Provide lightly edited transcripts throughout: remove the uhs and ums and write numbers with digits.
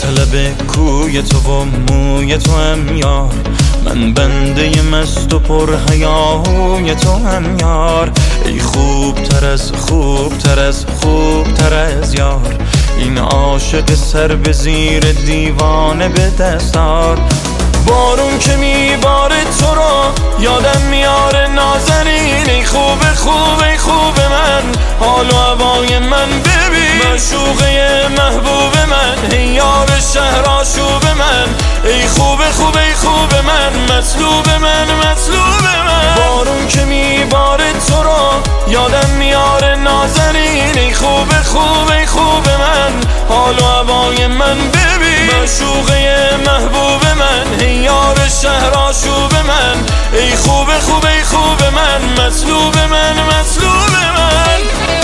لب کوی تو و موی تو هم یار، من بنده مست و پر حیاهوی تو هم یار. ای خوبتر از خوبتر از خوبتر از یار، این عاشق سر به زیر دیوانه به دستار. بارون که میباره تو رو یادم میاره نازنین، ای خوب خوب ای خوب من، حال و هوای من ببین، معشوقه محبوب من، ای یار شهر آشوب من، ای خوب خوب ای خوب من، مطلوب من مطلوب من. بارون که میباره تو رو یادم میاره نازنین، ای خوب خوب ای خوب من، حال و هوای من ببین، معشوقه محبوب من، ای یار شهر آشوب من، ای خوب خوب ای خوب من، مطلوب من مطلوب من.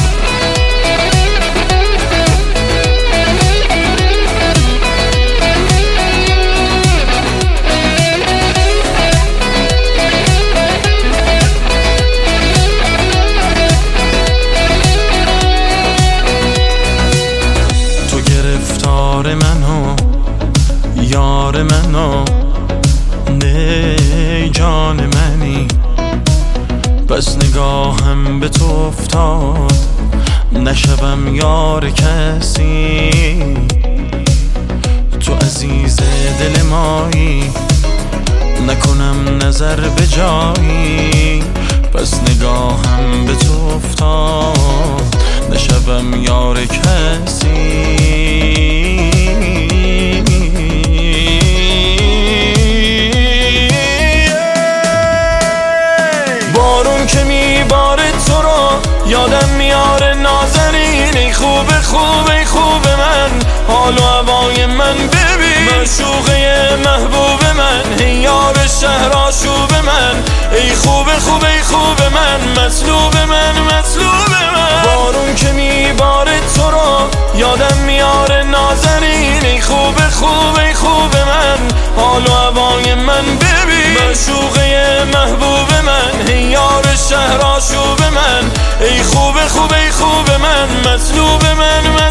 تو گرفتار منو یار منو، نه جان منی، بس نگاهم به تو افتاد نشوم یار کسی. تو عزیز دل مایی، نکنم نظر به جایی، بس نگاهم به تو افتاد نشوم یار کسی. بارون که میباره تو رو یادم میاره نازنین، ای خوب خوب ای خوب من، حال و هوای من ببین، معشوقه محبوب من، ای یار شهر آشوب من، ای خوب خوب ای خوب من، مطلوب من مطلوب من. بارون که میباره تو رو یادم میاره نازنین، ای خوب خوب ای خوب من، حال و هوای من ببین، معشوقه محبوب من، ای یار شهر آشوب من، ای خوب خوب ای خوب من، مطلوب من.